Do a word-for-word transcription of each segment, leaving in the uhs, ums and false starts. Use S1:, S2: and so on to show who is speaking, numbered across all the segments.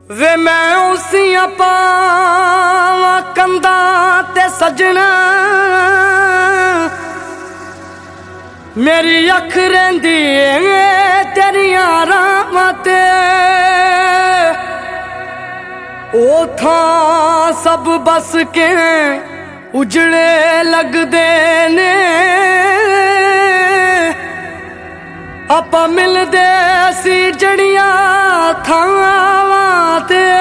S1: वे मैं उसियां पावां कंधां ते सजना, मेरी अख रहिंदी ऐ तेरियां राहां ते। ओ थां सब बस के उजड़े लगदे ने, आपां मिलदे सी जड़ियां थावां ते।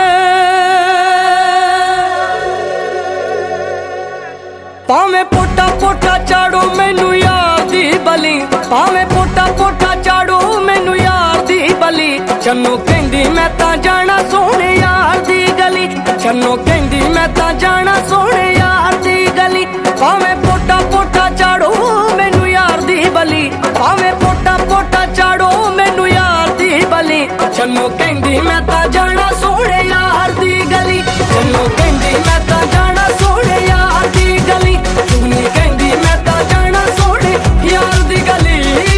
S1: भावें पोटा पोटा चाड़ो मैनू यार दी बली, भावें पोटा पोटा चाड़ो मैनू यार दी बली। चन्नो कहंदी मैं तां जाना सोहणे यार दी गली, चन्नो कहंदी मैं तां जाना सोहणे यार दी गली। भावें पोटा पोटा चाड़ो मैनू यार दी बली, भावें पोटा पोटा चाड़ो मैनू यार दी बली। चन्नो कहंदी मैं तां जाना सोहणे यार दी गली, चन्नो कहंदी मैं तां जाना सोहणे यार दी गली। जुगनी कहंदी मैं तां जाना सोहणे यार दी गली।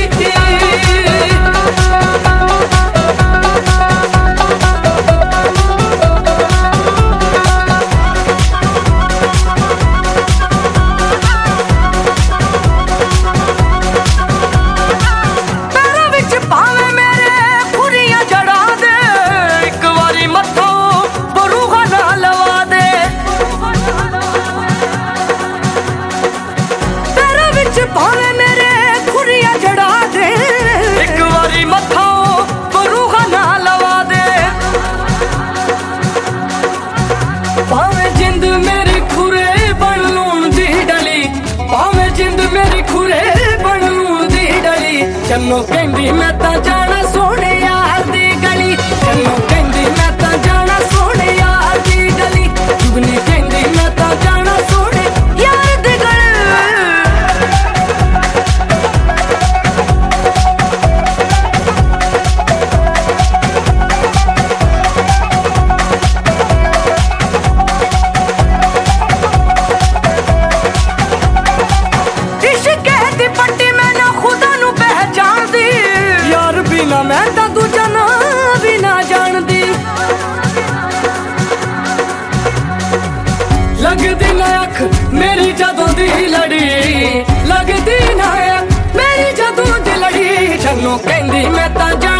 S1: भावें जिंद मेरी खुरे बन लूण दी डली, भावें जिंद मेरी खुरे बन लूण दी डली। चन्नो कहंदी मैं तां जाना सोहणे यार दी गली, चन्नो कहंदी मैं तां जाना सोहणे यार दी गली। जुगनी कहंदी मैं तां जाना सोहणे यार दी गली। ना मैं तां दूजा ना भी ना जानदी, लगदी ना अख मेरी जदों दी लड़ी, लगदी ना अख मेरी जदों दी लड़ी। चन्नो कहंदी मैं तां जाना